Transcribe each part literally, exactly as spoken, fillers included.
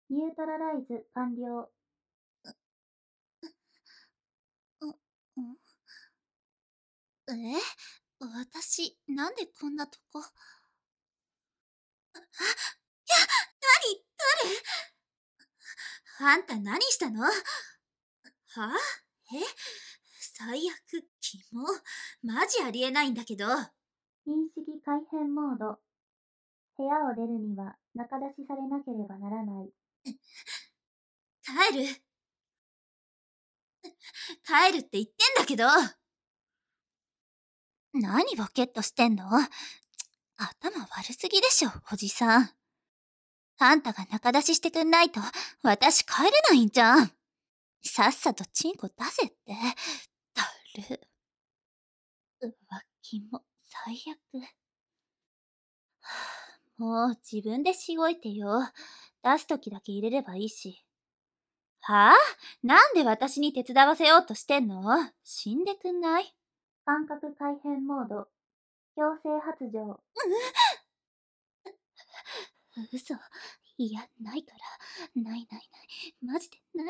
ニュートラライズ完了。 う、んえ私、なんでこんなとこ。なに、誰あんた何したのはえ最悪、キモ。マジありえないんだけど。 認識改変モード。部屋を出るには中出しされなければならない。 帰る。帰るって言ってんだけど。何ボケっとしてんの頭悪すぎでしょ、おじさん。あんたが中出ししてくんないと、私帰れないんじゃん。さっさとチンコ出せって。だる。うわ、キモ、最悪。もう自分でしごいてよ。出すときだけ入れればいいし。はあなんで私に手伝わせようとしてんの死んでくんない感覚改変モード。強制発情。 嘘。いや、ないから。ないないない。マジでない。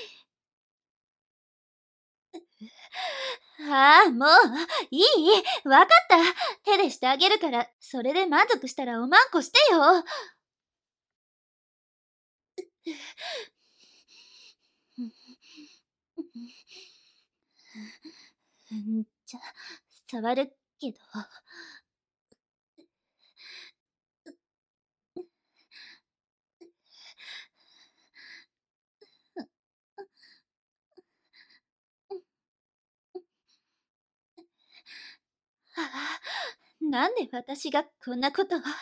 ああ、もう、いいわかった手でしてあげるから、それで満足したらおまんこしてよんじゃ、触るけど。はあ、なんで私がこんなことを。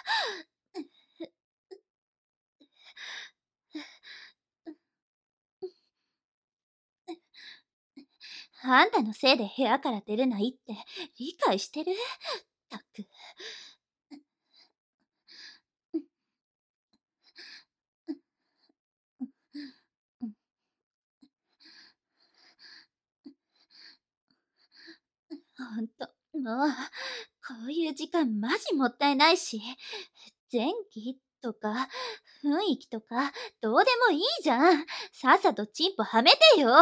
あんたのせいで部屋から出れないって理解してるったく。ほんと、もう、こういう時間マジもったいないし、前期とか雰囲気とかどうでもいいじゃん。さっさとチンポはめてよ。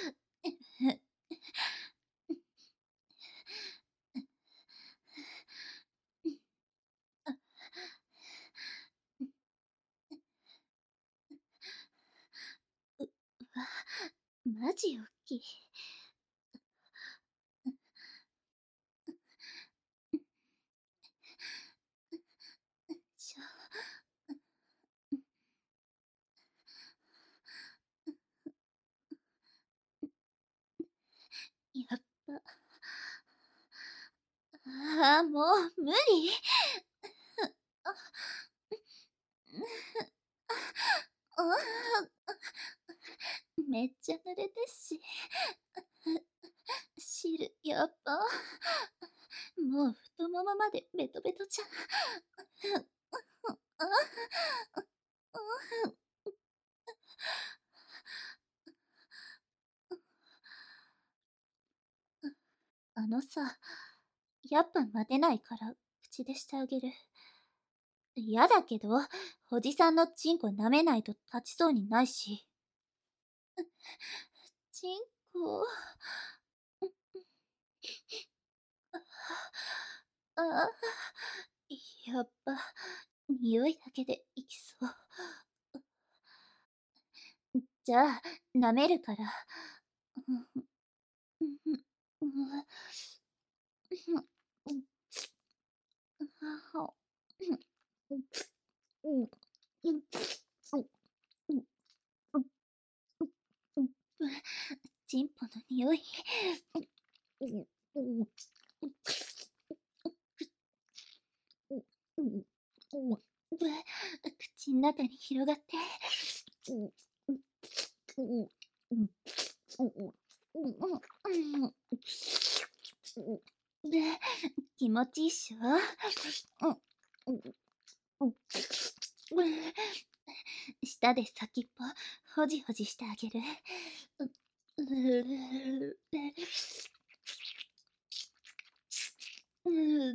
うわ、マジおっきい。しょやっぱ。ああ、もう無理。めっちゃ濡れてし。汁、やっぱ。もう太ももまでベトベトじゃん。あのさ、やっぱ待てないから口でしてあげる。嫌だけど、おじさんのチンコ舐めないと立ちそうにないし。チンコ。ああ、やっぱ、匂いだけでいきそう。じゃあ、舐めるから。うんうんうんチンポの匂い。口の中に広がって。気持ちいいっしょ舌で先っぽほじほじしてあげる。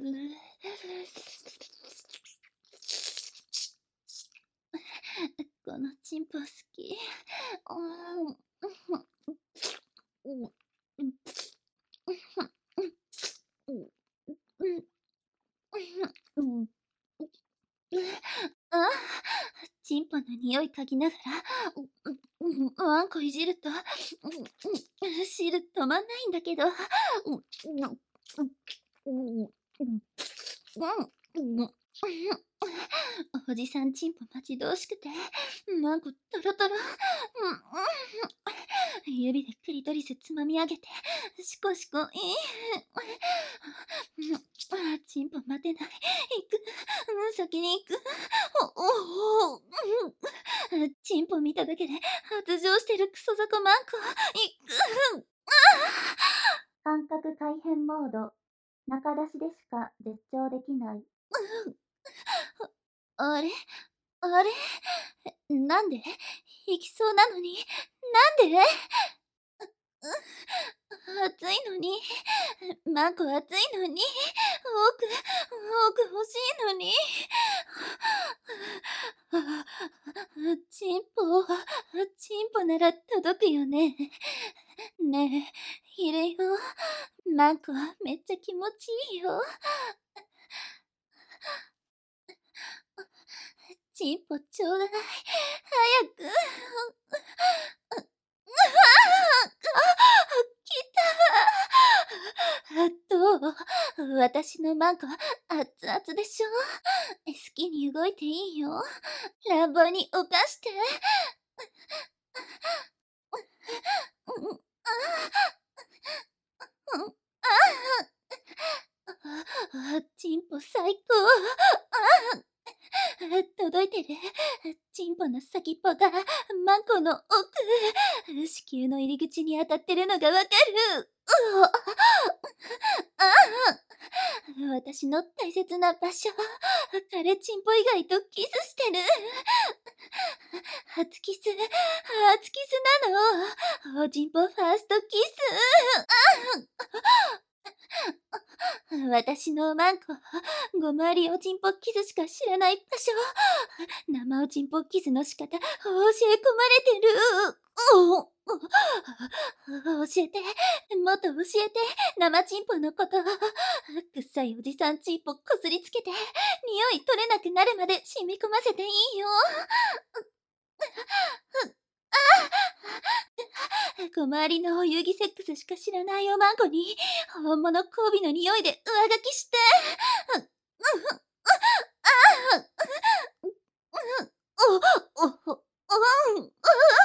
ここのチンポ好き。うーん。うん。うん。うん。うん。うん。ああ、チンポの匂い嗅ぎながら、ううん、ワンコいじると、うんうん、汁止まんないんだけど。うん、うん、うん、うん、うん、うん、おじさんチンポ待ち遠しくて、ワンコトロトロ、うん、うん、指でクリトリスつまみ上げて、シコシコ、いい、あ、チンポ待てない。行く、うん、先に行く。お、おお、うん、チンポ見ただけで発情してるクソザコマンコ。いく、 感覚改変モード。中出しでしか絶頂できない。 あれあれなんで行きそうなのに、なんで暑いのに、マンコ暑いのに、多く、多く欲しいのに。チンポ、チンポなら届くよね。ねえ、いるよ。マンコめっちゃ気持ちいいよ。チンポちょうだい。早く。来た。どう？私のマンコ、熱々でしょ？好きに動いていいよ。乱暴に犯して。うん、ああ、うん、ああ、チンポ最高。ああ、届いてる。チンポの先っぽがマンコの奥。子宮の入り口に当たってるのがわかる。うお、ああ、私の大切な場所。彼チンポ以外とキスしてる。初キス、初キスなの。おチンポファーストキス。私のマンコ、ごまわりおちんぽキスしか知らない場所。生おちんぽキスの仕方、教え込まれてる。おお教えて、もっと教えて、生チンポのこと。くっさいおじさんチンポこすりつけて、匂い取れなくなるまで染み込ませていいよ。小回りのお遊戯セックスしか知らないおまんこに、本物交尾の匂いで上書きして。お、お、お、うん、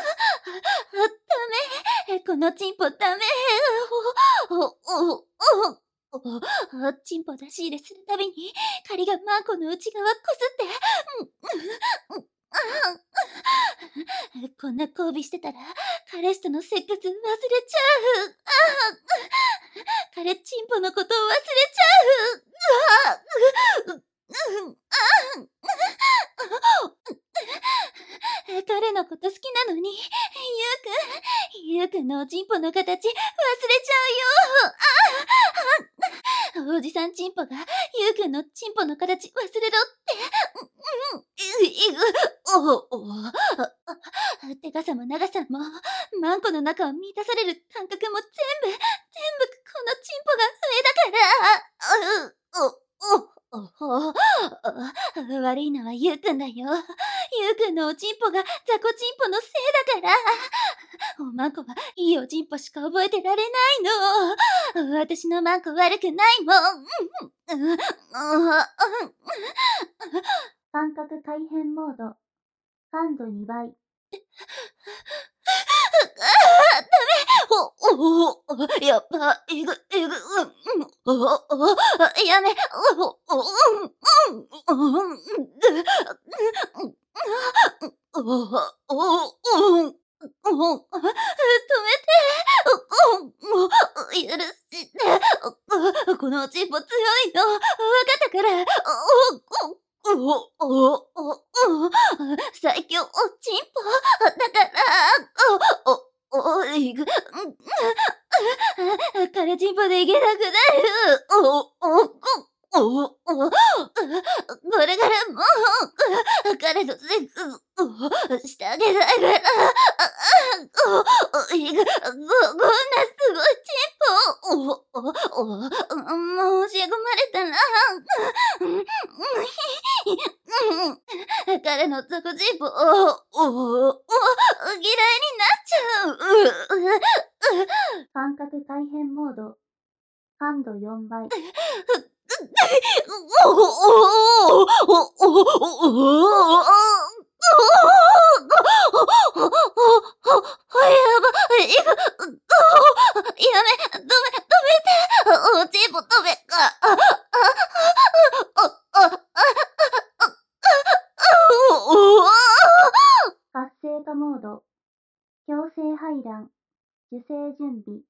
ダメ。このチンポダメ。お、お、お、お、お、チンポ出し入れするたびに、仮がマンコの内側こすって、うん、うん、こんな交尾してたら、彼氏とのセックス忘れちゃう。彼チンポのことを忘れちゃう。うわ彼のこと好きなのに、ゆうくん、ゆうくんのおちんぽの形忘れちゃうよ。おじさんチンポがゆうくんのチンポの形忘れろって。うん、う、いぐ、おお、手がさも長さも、マンコの中を満たされる感覚も全部、全部このチンポが上だから。う、お、お、おほ、悪いのはゆうくんだよ。ゆうくんのおちんぽがザコチンポのせいだから。おまんこはいいおちんぽしか覚えてられないの。私のマンコ悪くないもん。 感覚改変モード。感度にばい。 お、お、お、やっぱ、いぐ、いぐ、うん、お、お、やめ、お、お、うん、うん、うん、お、お、うん、止めて、許して、このチンポ強いの、わかったから、お、お、お、お、お、最強おちんぽ、だから、お、お、お、いぐ、彼チンポでいけなくなる。お、お、お、お、お、これからもう、彼とセックスおしてあげたいから、あ、あ、お、おいが、ご、こんなすごいチンポを、お、お、お、うん、もう教え込まれたな。うん、うん、ひ、うん、彼のザコチンポを、お、お、お、嫌いになっちゃう。う、う、う、 感覚改変モード、感度よんばい。 お、お、お、お、お、お、お、やばい、やめ、止め、止めて、おちんぽ止めか、あ、あ、あ、あ、お、お、 活性化モード、強制排卵、受精準備。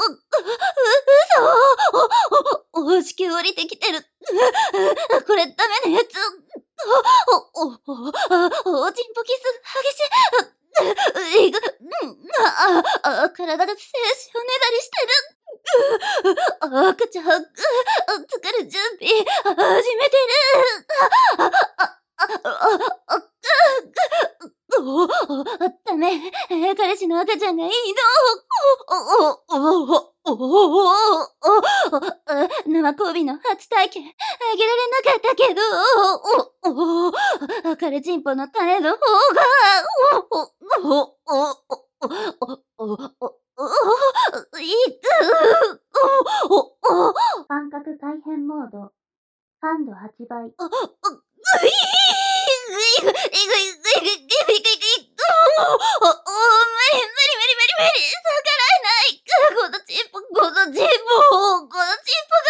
お、お、お、子宮降りてきてる。これダメなやつ。お、お、お、お、おちんぽキス激しい。いぐ、うん、あ、あ、体が精子をねだりしてる。赤ちゃん、作る準備、始めてる。あ、あ、あ、あ、あ、お、お、ダメ。彼氏の赤ちゃんがいいの。お、お、お、お、お、お、お、生交尾の初体験、あげられなかったけど、お、お、彼チンポの種の方が、お、お、お、お、お、お、お、お、いく、お、お、お、 感覚改変モード、感度はちばい。 お、お、ぐいーぐいぐいぐいぐいぐいぐいぐいぐいぐいお、お、無理無理無理無理無理逆らえない。このチンポ、このチンポ、このチ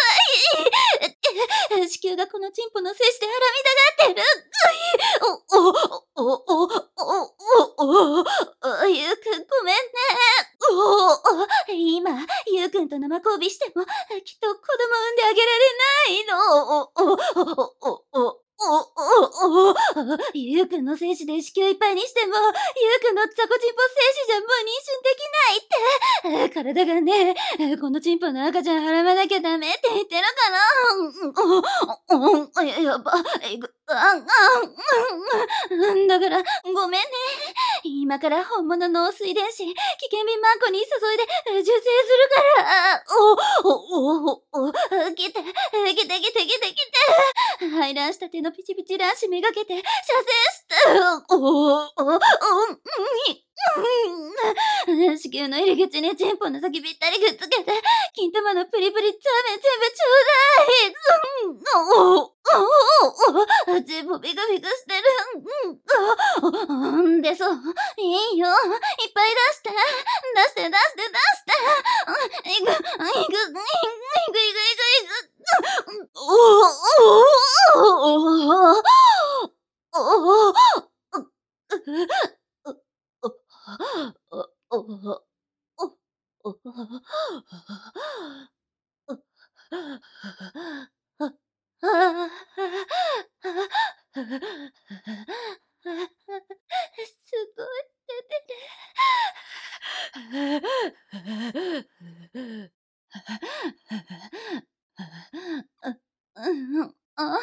ンポがいい。子宮がこのチンポの精子ではらみ出がってる。お、お、お、お、お、お、お、ゆうくんごめんね。お、お、今、ゆうくんと生交尾しても、きっと子供産んであげられないの。お、お、お、お、お、お、お、お、ゆうくんの精子で子宮いっぱいにしても、ゆうくんのザコチンポ精子じゃもう妊娠できないって。体がね、このチンポの赤ちゃんはらまなきゃダメって言ってるかな。うん、うん、ややば、えぐ、あ、あ、うん、だから、ごめんね。今から本物の水電子、危険瓶マンコに注いで受精するから。お、お、お、お、来て、来て、来て、来て、来て。排卵した手のピチピチ卵子めがけて、射精して、お、お、お、うん、うん、子宮の入り口にチンポの先ぴったりくっつけて、金玉のプリプリチャーメン全部ちょうだい。うん、お、お、お、チンポビクビクしてる。うん、で、そう、いいよ。いっぱい出して。出して、出して、出して。いく、いく、いく、いく、いく、いく。お、お、お、お、お、すごい出てる。うん、あ。